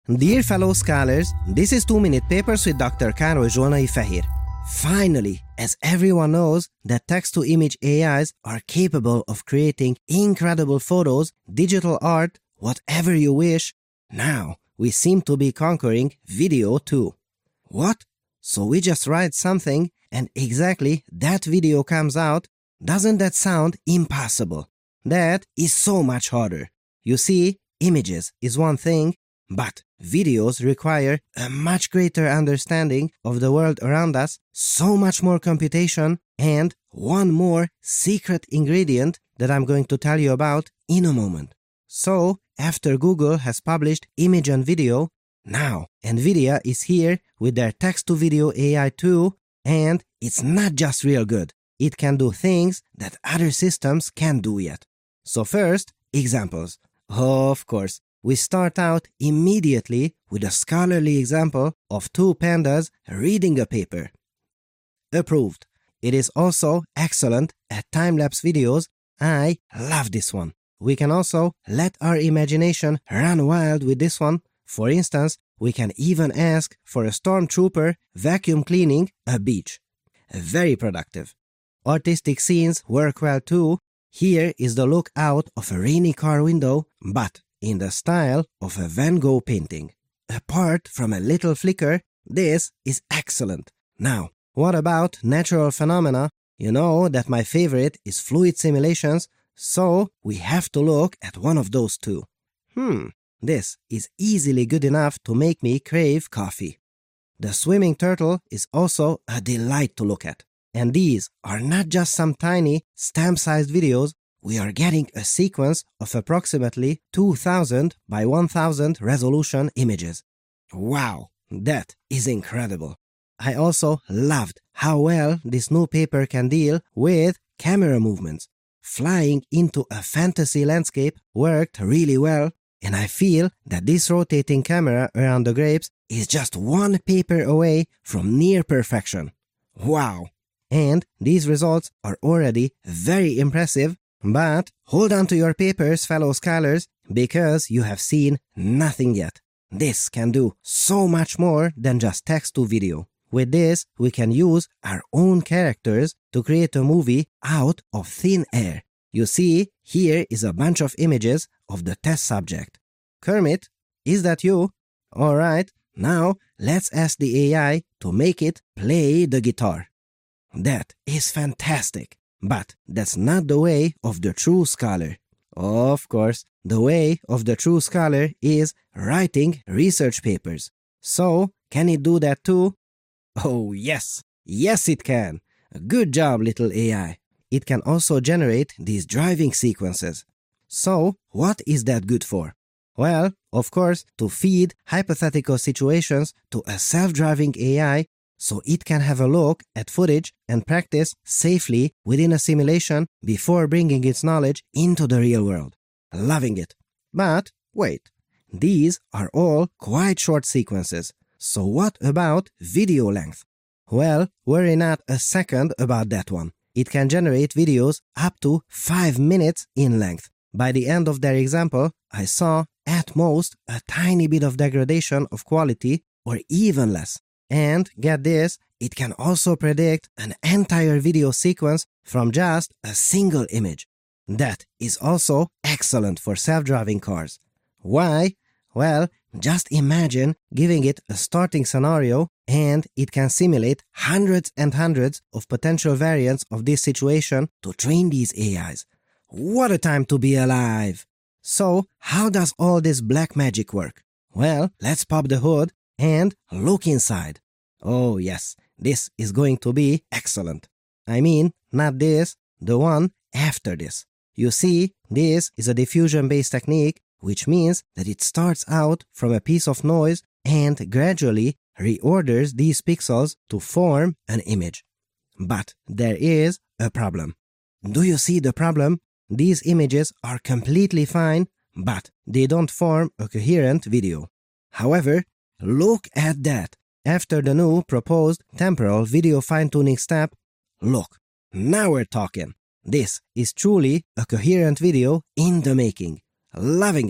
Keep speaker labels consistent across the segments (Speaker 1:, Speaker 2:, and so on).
Speaker 1: Dear fellow scholars, this is 2-Minute Papers with Dr. Károly Zsolnai Fehér. Finally, as everyone knows that text-to-image AIs are capable of creating incredible photos, digital art, whatever you wish, now we seem to be conquering video too. What? So we just write something and exactly that video comes out? Doesn't that sound impossible? That is so much harder. You see, images is one thing, but videos require a much greater understanding of the world around us, so much more computation, and one more secret ingredient that I'm going to tell you about in a moment. So, after Google has published image and video, now NVIDIA is here with their text-to-video AI too, and it's not just real good. It can do things that other systems can't do yet. So first, examples. Of course, we start out immediately with a scholarly example of two pandas reading a paper. Approved. It is also excellent at time-lapse videos. I love this one. We can also let our imagination run wild with this one. For instance, we can even ask for a stormtrooper vacuum cleaning a beach. Very productive. Artistic scenes work well too. Here is the look out of a rainy car window, but in the style of a Van Gogh painting. Apart from a little flicker, this is excellent. Now, what about natural phenomena? You know that my favorite is fluid simulations, so we have to look at one of those two. This is easily good enough to make me crave coffee. The swimming turtle is also a delight to look at. And these are not just some tiny, stamp-sized videos. We are getting a sequence of approximately 2000 by 1000 resolution images. Wow, that is incredible. I also loved how well this new paper can deal with camera movements. Flying into a fantasy landscape worked really well, and I feel that this rotating camera around the grapes is just one paper away from near perfection. Wow! And these results are already very impressive. But hold on to your papers, fellow scholars, because you have seen nothing yet. This can do so much more than just text to video. With this, we can use our own characters to create a movie out of thin air. You see, here is a bunch of images of the test subject. Kermit, is that you? Alright, now let's ask the AI to make it play the guitar. That is fantastic. But that's not the way of the true scholar. Of course, the way of the true scholar is writing research papers. So, can it do that too? Oh yes! Yes it can! Good job, little AI. It can also generate these driving sequences. So, what is that good for? Well, of course, to feed hypothetical situations to a self-driving AI so it can have a look at footage and practice safely within a simulation before bringing its knowledge into the real world. Loving it. But wait, these are all quite short sequences. So what about video length? Well, worry not a second about that one. It can generate videos up to 5 minutes in length. By the end of their example, I saw at most a tiny bit of degradation of quality or even less. And get this, it can also predict an entire video sequence from just a single image. That is also excellent for self-driving cars. Why? Well, just imagine giving it a starting scenario and it can simulate hundreds and hundreds of potential variants of this situation to train these AIs. What a time to be alive! So, how does all this black magic work? Well, let's pop the hood and look inside. Oh yes, this is going to be excellent. I mean, not this, the one after this. You see, this is a diffusion-based technique, which means that it starts out from a piece of noise and gradually reorders these pixels to form an image. But there is a problem. Do you see the problem? These images are completely fine, but they don't form a coherent video. However, look at that. After the new proposed temporal video fine-tuning step, look, now we're talking. This is truly a coherent video in the making. Loving it.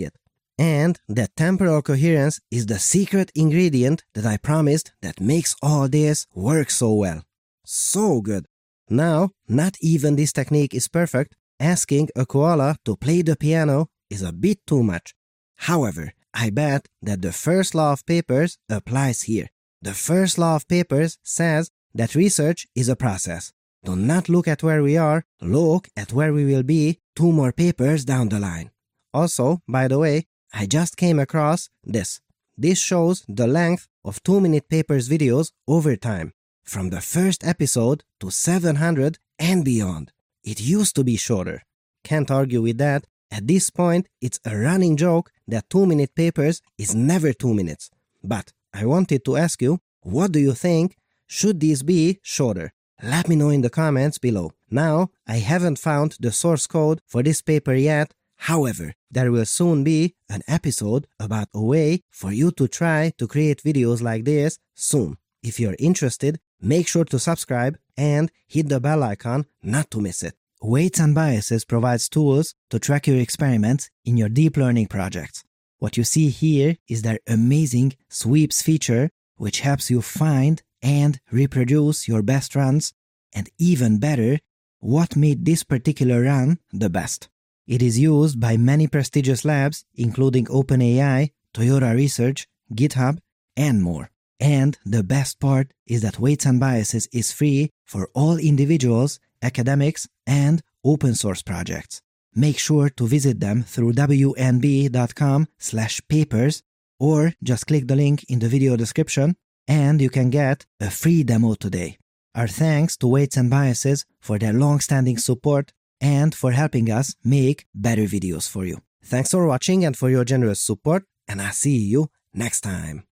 Speaker 1: And that temporal coherence is the secret ingredient that I promised that makes all this work so well. So good. Now, not even this technique is perfect. Asking a koala to play the piano is a bit too much. However, I bet that the first law of papers applies here. The first law of papers says that research is a process. Do not look at where we are, look at where we will be 2 more papers down the line. Also, by the way, I just came across this. This shows the length of 2-minute papers videos over time, from the first episode to 700 and beyond. It used to be shorter. Can't argue with that. At this point, it's a running joke that 2-minute papers is never 2 minutes. But I wanted to ask you, what do you think? Should these be shorter? Let me know in the comments below. Now, I haven't found the source code for this paper yet. However, there will soon be an episode about a way for you to try to create videos like this soon. If you're interested, make sure to subscribe and hit the bell icon not to miss it. Weights and Biases provides tools to track your experiments in your deep learning projects. What you see here is their amazing sweeps feature, which helps you find and reproduce your best runs, and even better, what made this particular run the best. It is used by many prestigious labs, including OpenAI, Toyota Research, GitHub, and more. And the best part is that Weights and Biases is free for all individuals, academics, and open source projects. Make sure to visit them through wnb.com/papers or just click the link in the video description and you can get a free demo today. Our thanks to Weights and Biases for their long-standing support and for helping us make better videos for you. Thanks for watching and for your generous support, and I'll see you next time.